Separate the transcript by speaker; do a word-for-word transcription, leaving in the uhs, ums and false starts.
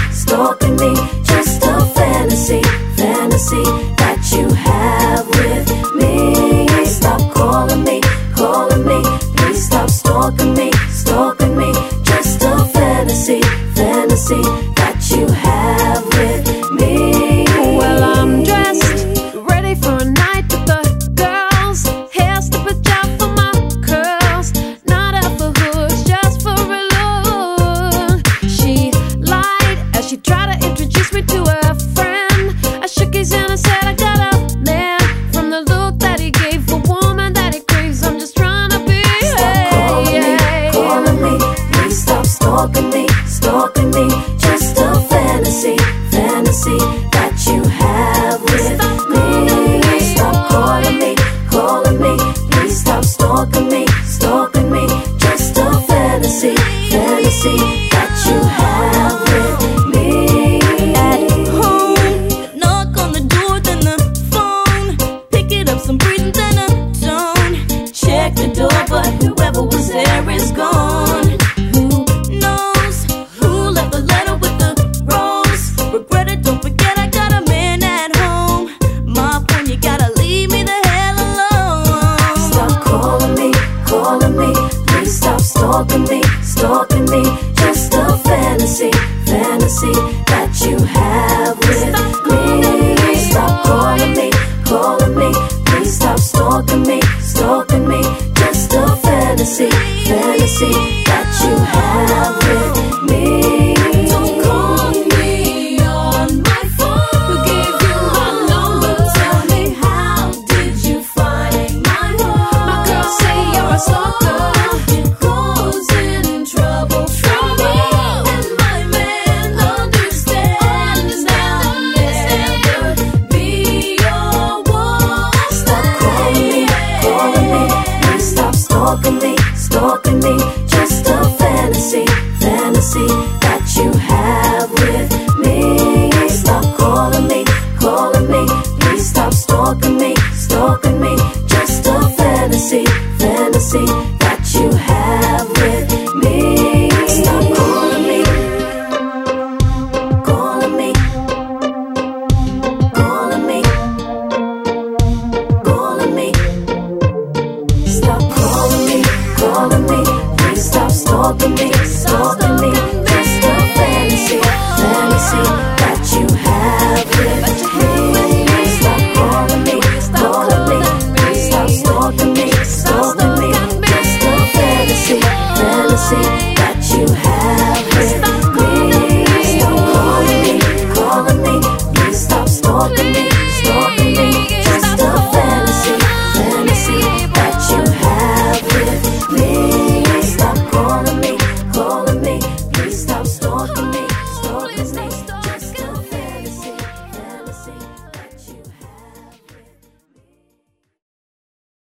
Speaker 1: stalking me. Just a fantasy, fantasy that you have with me. Stop calling me, calling me. Please stop stalking me, stalking me. Just a fantasy, fantasy that you have with me.
Speaker 2: Well, I'm dressed, ready for a night with the girls. Hair slipped out for my curls. Not out for hoods, just for a look. She lied as she tried to introduce me to her friend. I shook his hand and said I got a man. From the look that he gave a woman that he craves, I'm just trying to be.
Speaker 1: Stop calling me, calling me. Please stop stalking me, stalking me. Just a fantasy, fantasy that you have with me. Stop calling me, calling me. Please stop stalking me, stalking me. Just a fantasy, fantasy that you have with me.
Speaker 3: At home, knock on the door, then the phone. Pick it up, some breathing, then a tone. Check the door, but whoever was there is gone. Who knows who left the letter with the rose? Regret it, don't forget I got a man at home. My friend, you gotta leave me the hell alone.
Speaker 1: Stop calling me, calling me. Please stop stalking me, stalking me. Just a fantasy, fantasy that you have with me. Stop calling me, calling me. Please stop stalking me, stalking me. Just a fantasy, fantasy